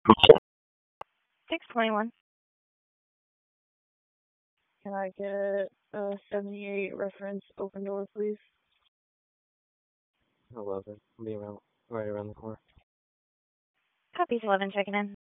621. Can I get a 78 reference open door, please? 11. I'll be around, right around the corner. Copies 11 checking in.